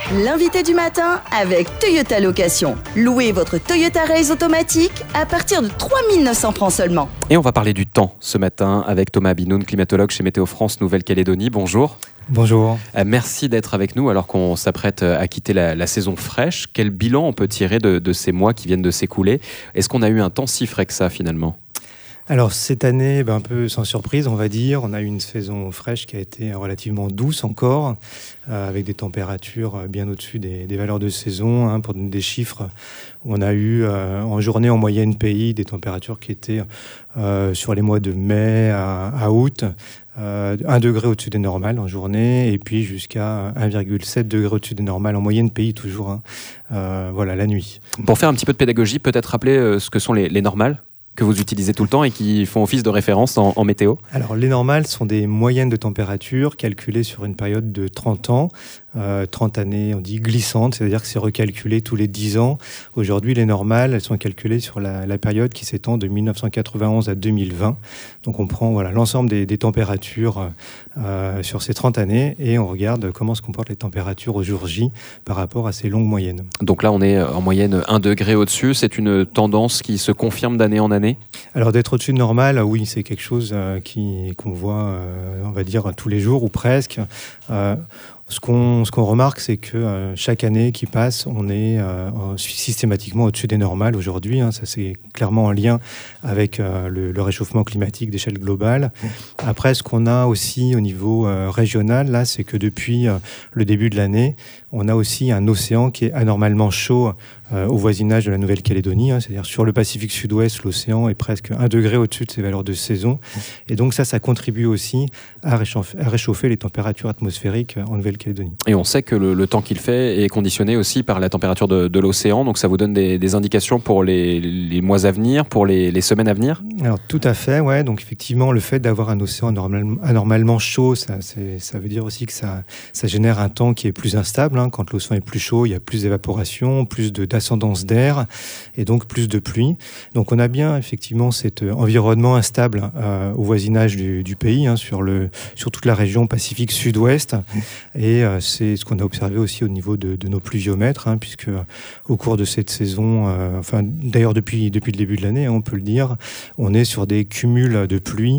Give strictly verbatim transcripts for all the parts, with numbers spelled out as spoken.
L'invité du matin avec Toyota Location. Louez votre Toyota Race automatique à partir de trois mille neuf cents francs seulement. Et on va parler du temps ce matin avec Thomas Binoun, climatologue chez Météo France Nouvelle-Calédonie. Bonjour. Bonjour. Euh, merci d'être avec nous alors qu'on s'apprête à quitter la, la saison fraîche. Quel bilan on peut tirer de, de ces mois qui viennent de s'écouler ? Est-ce qu'on a eu un temps si frais que ça finalement ? Alors cette année, ben, un peu sans surprise, on va dire, on a eu une saison fraîche qui a été relativement douce encore, euh, avec des températures bien au-dessus des, des valeurs de saison. Hein, pour donner des chiffres, on a eu euh, en journée en moyenne pays des températures qui étaient euh, sur les mois de mai à, à août, euh, un degré au-dessus des normales en journée, et puis jusqu'à un virgule sept degré au-dessus des normales en moyenne pays toujours. Hein, euh, voilà, la nuit. Pour faire un petit peu de pédagogie, peut-être rappeler euh, ce que sont les, les normales que vous utilisez tout le temps et qui font office de référence en, en météo ? Alors, les normales sont des moyennes de température calculées sur une période de trente ans. Euh, trente années, on dit glissantes, c'est-à-dire que c'est recalculé tous les dix ans. Aujourd'hui, les normales, elles sont calculées sur la, la période qui s'étend de mille neuf cent quatre-vingt-onze à deux mille vingt. Donc, on prend voilà, l'ensemble des, des températures euh, sur ces trente années et on regarde comment se comportent les températures au jour J par rapport à ces longues moyennes. Donc là, on est en moyenne un degré au-dessus. C'est une tendance qui se confirme d'année en année ? Alors, d'être au-dessus de normal, oui, c'est quelque chose euh, qui, qu'on voit, euh, on va dire, tous les jours ou presque. Euh, Ce qu'on, ce qu'on remarque, c'est que euh, chaque année qui passe, on est euh, systématiquement au-dessus des normales aujourd'hui. Hein, ça, c'est clairement en lien avec euh, le, le réchauffement climatique d'échelle globale. Après, ce qu'on a aussi au niveau euh, régional, là, c'est que depuis euh, le début de l'année, on a aussi un océan qui est anormalement chaud euh, au voisinage de la Nouvelle-Calédonie. Hein, c'est-à-dire sur le Pacifique Sud-Ouest, l'océan est presque un degré au-dessus de ses valeurs de saison. Et donc ça, ça contribue aussi à réchauffer, à réchauffer les températures atmosphériques en Nouvelle-Calédonie. Et on sait que le, le temps qu'il fait est conditionné aussi par la température de, de l'océan, donc ça vous donne des, des indications pour les, les mois à venir, pour les, les semaines à venir ? Alors tout à fait, ouais. Donc effectivement, le fait d'avoir un océan anormalement, anormalement chaud, ça, c'est, ça veut dire aussi que ça, ça génère un temps qui est plus instable. Hein. Quand l'océan est plus chaud, il y a plus d'évaporation, plus de, d'ascendance d'air et donc plus de pluie. Donc on a bien effectivement cet environnement instable euh, au voisinage du, du pays, hein, sur, le, sur toute la région Pacifique Sud-Ouest. Et euh, c'est ce qu'on a observé aussi au niveau de, de nos pluviomètres, hein, puisque euh, au cours de cette saison, euh, enfin d'ailleurs depuis, depuis le début de l'année, hein, on peut le dire, on est sur des cumuls de pluie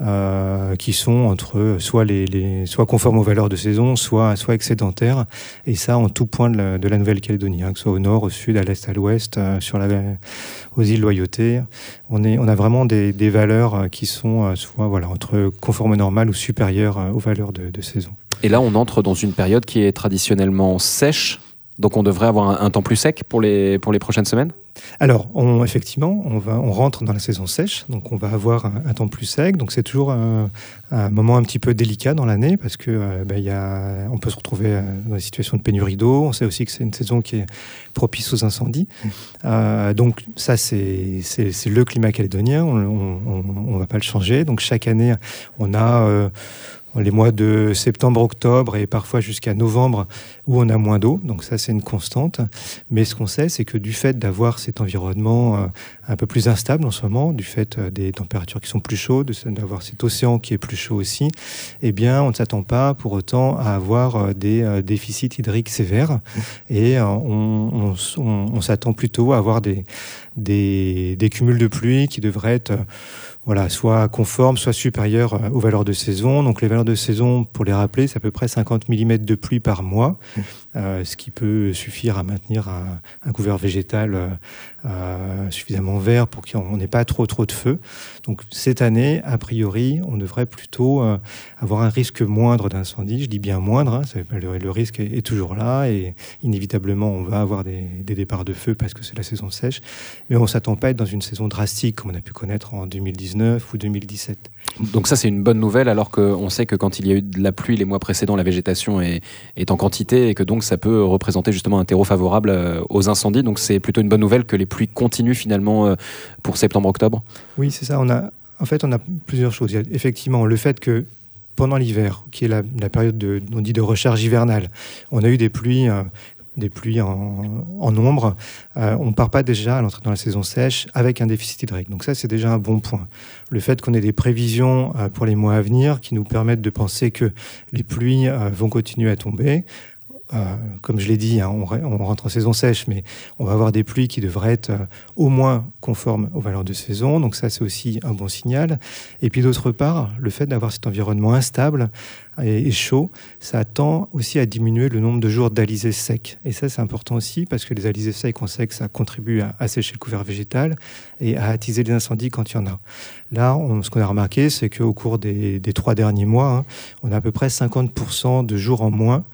euh, qui sont entre soit, les, les, soit conformes aux valeurs de saison, soit, soit excédentaires, et ça en tout point de la, de la Nouvelle-Calédonie, hein, que ce soit au nord, au sud, à l'est, à l'ouest, euh, sur la, aux îles Loyauté. On, est, on a vraiment des, des valeurs qui sont euh, soit voilà, entre conformes normales ou supérieures euh, aux valeurs de, de saison. Et là, on entre dans une période qui est traditionnellement sèche, donc on devrait avoir un, un temps plus sec pour les, pour les prochaines semaines ? Alors, on, effectivement, on, va, on rentre dans la saison sèche, donc on va avoir un, un temps plus sec. Donc c'est toujours un, un moment un petit peu délicat dans l'année parce que euh, ben, y a, on peut se retrouver dans des situations de pénurie d'eau. On sait aussi que c'est une saison qui est propice aux incendies. Euh, donc ça, c'est, c'est, c'est le climat calédonien. On ne va pas le changer. Donc chaque année, on a... Euh, les mois de septembre, octobre et parfois jusqu'à novembre où on a moins d'eau. Donc ça, c'est une constante. Mais ce qu'on sait, c'est que du fait d'avoir cet environnement euh, un peu plus instable en ce moment, du fait euh, des températures qui sont plus chaudes, d'avoir cet océan qui est plus chaud aussi, eh bien, on ne s'attend pas pour autant à avoir euh, des euh, déficits hydriques sévères. Et euh, on, on, on, on s'attend plutôt à avoir des, des, des cumuls de pluie qui devraient être... Euh, Voilà, soit conforme, soit supérieur aux valeurs de saison. Donc les valeurs de saison, pour les rappeler, c'est à peu près cinquante millimètres de pluie par mois, euh, ce qui peut suffire à maintenir un, un couvert végétal euh, suffisamment vert pour qu'on n'ait pas trop trop de feu. Donc cette année, a priori, on devrait plutôt euh, avoir un risque moindre d'incendie. Je dis bien moindre, hein, le, le risque est, est toujours là et inévitablement on va avoir des, des départs de feu parce que c'est la saison sèche. Mais on ne s'attend pas à être dans une saison drastique comme on a pu connaître en deux mille dix-neuf ou deux mille dix-sept. Donc ça, c'est une bonne nouvelle, alors qu'on sait que quand il y a eu de la pluie les mois précédents, la végétation est, est en quantité et que donc ça peut représenter justement un terreau favorable aux incendies. Donc c'est plutôt une bonne nouvelle que les pluies continuent finalement pour septembre-octobre. Oui, c'est ça. On a, en fait, on a plusieurs choses. Il y a effectivement le fait que pendant l'hiver, qui est la, la période de, on dit de recharge hivernale, on a eu des pluies... Euh, des pluies en, en nombre, euh, on ne part pas déjà à l'entrée dans la saison sèche avec un déficit hydrique. Donc ça, c'est déjà un bon point. Le fait qu'on ait des prévisions euh, pour les mois à venir qui nous permettent de penser que les pluies euh, vont continuer à tomber, euh, comme je l'ai dit, hein, on, on rentre en saison sèche, mais on va avoir des pluies qui devraient être euh, au moins conformes aux valeurs de saison. Donc ça, c'est aussi un bon signal. Et puis d'autre part, le fait d'avoir cet environnement instable et, et chaud, ça tend aussi à diminuer le nombre de jours d'alizés secs. Et ça, c'est important aussi parce que les alizés secs, on sait que ça contribue à assécher le couvert végétal et à attiser les incendies quand il y en a. Là, on, ce qu'on a remarqué, c'est qu'au cours des, des trois derniers mois, hein, on a à peu près cinquante pour cent de jours en moins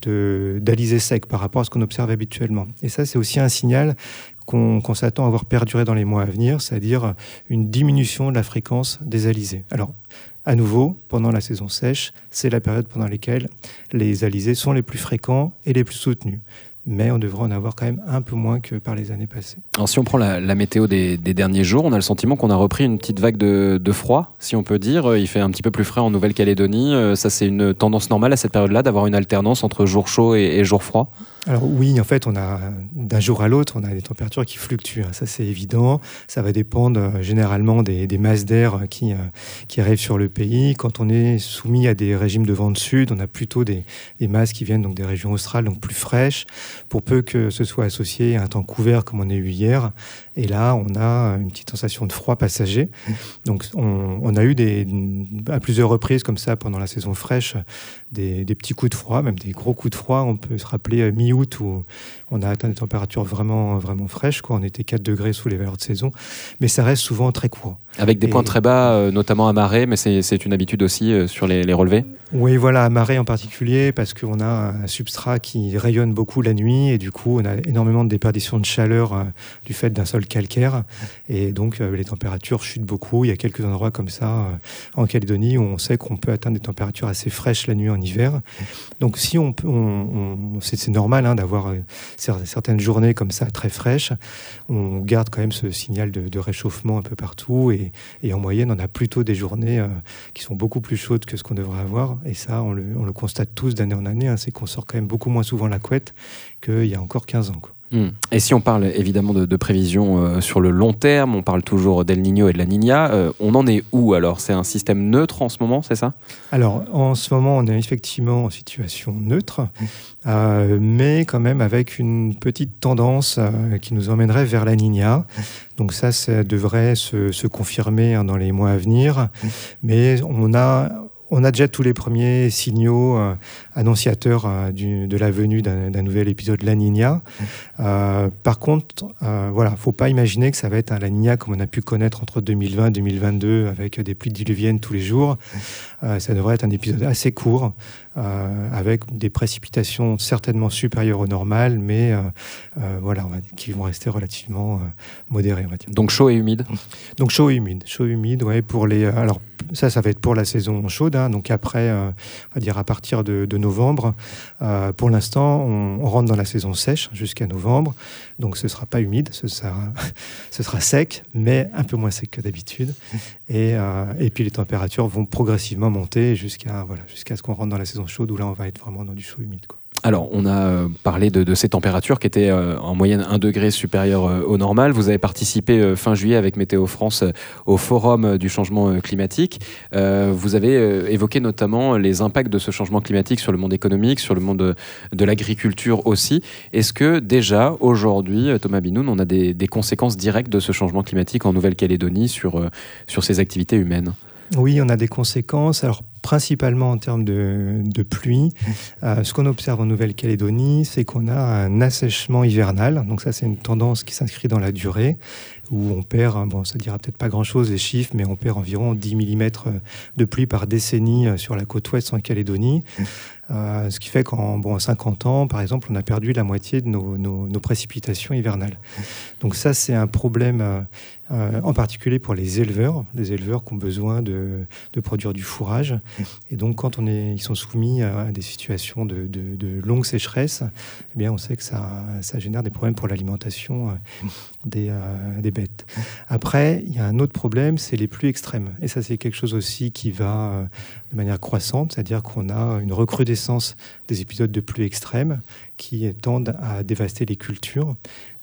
de, d'alizés secs par rapport à ce qu'on observe habituellement. Et ça, c'est aussi un signal qu'on, qu'on s'attend à voir perdurer dans les mois à venir, c'est-à-dire une diminution de la fréquence des alizés. Alors, à nouveau, pendant la saison sèche, c'est la période pendant laquelle les alizés sont les plus fréquents et les plus soutenus. Mais on devrait en avoir quand même un peu moins que par les années passées. Alors si on prend la, la météo des, des derniers jours, on a le sentiment qu'on a repris une petite vague de, de froid, si on peut dire. Il fait un petit peu plus frais en Nouvelle-Calédonie. Ça, c'est une tendance normale à cette période-là, d'avoir une alternance entre jours chauds et, et jours froids? Alors oui, en fait, on a d'un jour à l'autre, on a des températures qui fluctuent. Ça, c'est évident. Ça va dépendre euh, généralement des, des masses d'air qui, euh, qui arrivent sur le pays. Quand on est soumis à des régimes de vent de sud, on a plutôt des, des masses qui viennent donc des régions australes, donc plus fraîches, pour peu que ce soit associé à un temps couvert comme on a eu hier. Et là, on a une petite sensation de froid passager. Donc, on, on a eu des, à plusieurs reprises comme ça pendant la saison fraîche, des, des petits coups de froid, même des gros coups de froid. On peut se rappeler mi-août où on a atteint des températures vraiment, vraiment fraîches, quoi. On était quatre degrés sous les valeurs de saison, mais ça reste souvent très court. Avec des Et... points très bas, euh, notamment à marée, mais c'est, c'est une habitude aussi euh, sur les, les relevés? Oui, voilà, à marée en particulier, parce qu'on a un substrat qui rayonne beaucoup la nuit, et du coup, on a énormément de déperdition de chaleur euh, du fait d'un sol calcaire, et donc euh, les températures chutent beaucoup. Il y a quelques endroits comme ça euh, en Calédonie où on sait qu'on peut atteindre des températures assez fraîches la nuit en hiver. Donc si on peut, on, on, c'est, c'est normal hein, d'avoir euh, certaines journées comme ça très fraîches. On garde quand même ce signal de, de réchauffement un peu partout, et, et en moyenne, on a plutôt des journées euh, qui sont beaucoup plus chaudes que ce qu'on devrait avoir. Et ça, on le, on le constate tous d'année en année, hein, c'est qu'on sort quand même beaucoup moins souvent la couette qu'il y a encore quinze ans, quoi. Mmh. Et si on parle évidemment de, de prévisions euh, sur le long terme, on parle toujours d'El Niño et de la Niña, euh, on en est où alors? C'est un système neutre en ce moment, c'est ça? Alors, en ce moment, on est effectivement en situation neutre, euh, mais quand même avec une petite tendance euh, qui nous emmènerait vers la Niña. Donc ça, ça devrait se, se confirmer hein, dans les mois à venir, mais on a... On a déjà tous les premiers signaux euh, annonciateurs euh, du, de la venue d'un, d'un nouvel épisode La Niña. Euh, par contre, euh, voilà, faut pas imaginer que ça va être un La Niña comme on a pu connaître entre deux mille vingt et deux mille vingt-deux avec des pluies diluviennes tous les jours. Euh, ça devrait être un épisode assez court, euh, avec des précipitations certainement supérieures au normal, mais euh, euh, voilà, on va, qui vont rester relativement euh, modérées, on va dire. Donc chaud et humide. Donc chaud et humide, chaud et humide, ouais, pour les. Alors ça, ça va être pour la saison chaude, hein, donc après, euh, on va dire à partir de, de novembre. Euh, pour l'instant, on, on rentre dans la saison sèche jusqu'à novembre, donc ce sera pas humide, ce sera, ce sera sec, mais un peu moins sec que d'habitude. Et, euh, et puis les températures vont progressivement monter jusqu'à voilà, jusqu'à ce qu'on rentre dans la saison chaude où là, on va être vraiment dans du chaud humide, quoi. Alors, on a parlé de, de ces températures qui étaient euh, en moyenne un degré supérieur euh, au normal. Vous avez participé euh, fin juillet avec Météo France euh, au forum euh, du changement euh, climatique. Euh, vous avez euh, évoqué notamment les impacts de ce changement climatique sur le monde économique, sur le monde de, de l'agriculture aussi. Est-ce que déjà, aujourd'hui, Thomas Binoun, on a des, des conséquences directes de ce changement climatique en Nouvelle-Calédonie sur, euh, sur ces activités humaines? Oui, on a des conséquences. Alors, principalement en termes de, de pluie. Euh, ce qu'on observe en Nouvelle-Calédonie, c'est qu'on a un assèchement hivernal. Donc ça, c'est une tendance qui s'inscrit dans la durée, où on perd, bon, ça dira peut-être pas grand-chose les chiffres, mais on perd environ dix millimètres de pluie par décennie sur la côte ouest en Calédonie. Euh, ce qui fait qu'en bon, cinquante ans, par exemple, on a perdu la moitié de nos, nos, nos précipitations hivernales. Donc ça, c'est un problème euh, euh, en particulier pour les éleveurs, les éleveurs qui ont besoin de, de produire du fourrage. Et donc, quand on est, ils sont soumis à des situations de, de, de longue sécheresse, eh bien, on sait que ça, ça génère des problèmes pour l'alimentation euh, des, euh, des bêtes. Après, il y a un autre problème, c'est les pluies extrêmes. Et ça, c'est quelque chose aussi qui va euh, de manière croissante, c'est-à-dire qu'on a une recrudescence des épisodes de pluie extrêmes qui tendent à dévaster les cultures.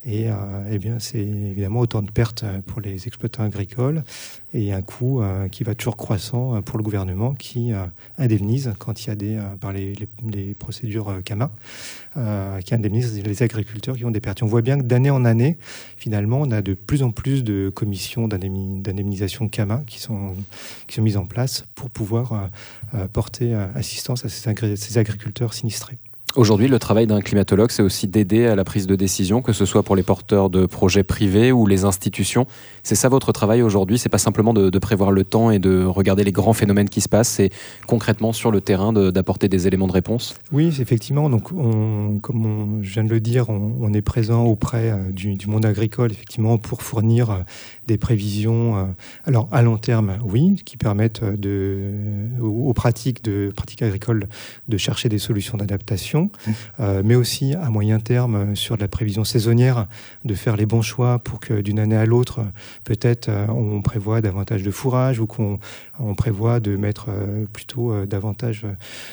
Et euh, eh bien, c'est évidemment autant de pertes pour les exploitants agricoles et un coût euh, qui va toujours croissant pour le gouvernement qui euh, indemnise quand il y a des, euh, par les, les, les procédures euh, C A M A, euh, qui indemnise les agriculteurs qui ont des pertes. Et on voit bien que d'année en année, finalement, on a de plus en plus de commissions d'indemnisation C A M A qui sont, qui sont mises en place pour pouvoir euh, euh, porter euh, assistance à ces, agré- ces agriculteurs sinistrés. Aujourd'hui, le travail d'un climatologue, c'est aussi d'aider à la prise de décision, que ce soit pour les porteurs de projets privés ou les institutions. C'est ça votre travail aujourd'hui, c'est pas simplement de, de prévoir le temps et de regarder les grands phénomènes qui se passent, c'est concrètement sur le terrain de, d'apporter des éléments de réponse. Oui, effectivement. Donc, on, comme on, je viens de le dire, on, on est présent auprès euh, du, du monde agricole, effectivement, pour fournir euh, des prévisions. Euh, alors, à long terme, oui, qui permettent de, aux, aux pratiques de pratiques agricoles de chercher des solutions d'adaptation. Euh, mais aussi à moyen terme sur de la prévision saisonnière, de faire les bons choix pour que d'une année à l'autre, peut-être euh, on prévoit davantage de fourrage ou qu'on on prévoit de mettre euh, plutôt euh, davantage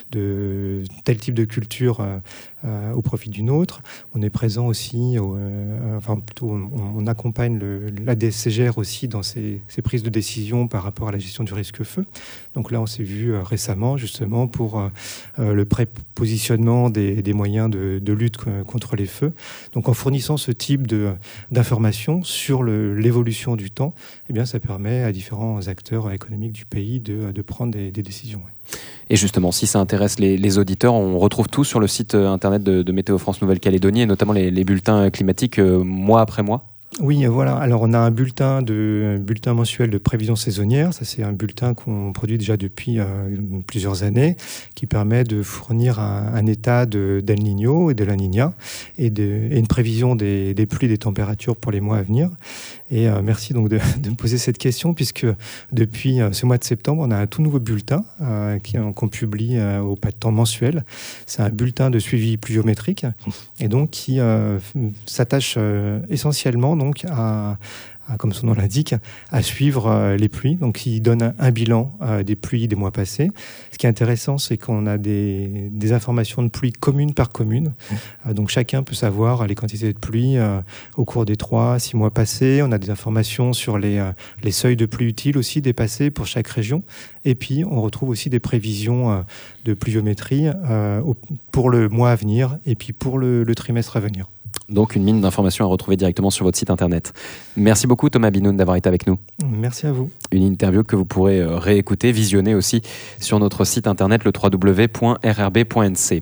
de tel type de culture euh, euh, au profit d'une autre. On est présent aussi, euh, enfin plutôt on, on accompagne le, la D S C G R aussi dans ses, ses prises de décision par rapport à la gestion du risque feu. Donc là on s'est vu euh, récemment justement pour euh, le prépositionnement des Des, des moyens de, de lutte contre les feux. Donc en fournissant ce type de, d'informations sur le, l'évolution du temps, eh bien, ça permet à différents acteurs économiques du pays de, de prendre des, des décisions. Et justement, si ça intéresse les, les auditeurs, on retrouve tout sur le site internet de, de Météo France Nouvelle-Calédonie et notamment les, les bulletins climatiques euh, mois après mois. Oui, voilà. Alors, on a un bulletin, de, un bulletin mensuel de prévision saisonnière. Ça, c'est un bulletin qu'on produit déjà depuis euh, plusieurs années, qui permet de fournir un, un état de, d'El Niño et de La Niña et, de, et une prévision des, des pluies et des températures pour les mois à venir. Et euh, merci donc de, de me poser cette question, puisque depuis euh, ce mois de septembre, on a un tout nouveau bulletin euh, qui, qu'on publie euh, au pas de temps mensuel. C'est un bulletin de suivi pluviométrique et donc qui euh, s'attache euh, essentiellement donc à, à, comme son nom l'indique, à suivre euh, les pluies. Donc, il donne un, un bilan euh, des pluies des mois passés. Ce qui est intéressant, c'est qu'on a des, des informations de pluie commune par commune. Mmh. Euh, donc, chacun peut savoir les quantités de pluie euh, au cours des trois, six mois passés. On a des informations sur les, euh, les seuils de pluie utiles aussi dépassés pour chaque région. Et puis, on retrouve aussi des prévisions euh, de pluviométrie euh, au, pour le mois à venir et puis pour le, le trimestre à venir. Donc une mine d'informations à retrouver directement sur votre site internet. Merci beaucoup Thomas Binoun d'avoir été avec nous. Merci à vous. Une interview que vous pourrez réécouter, visionner aussi sur notre site internet le w w w point r r b point n c.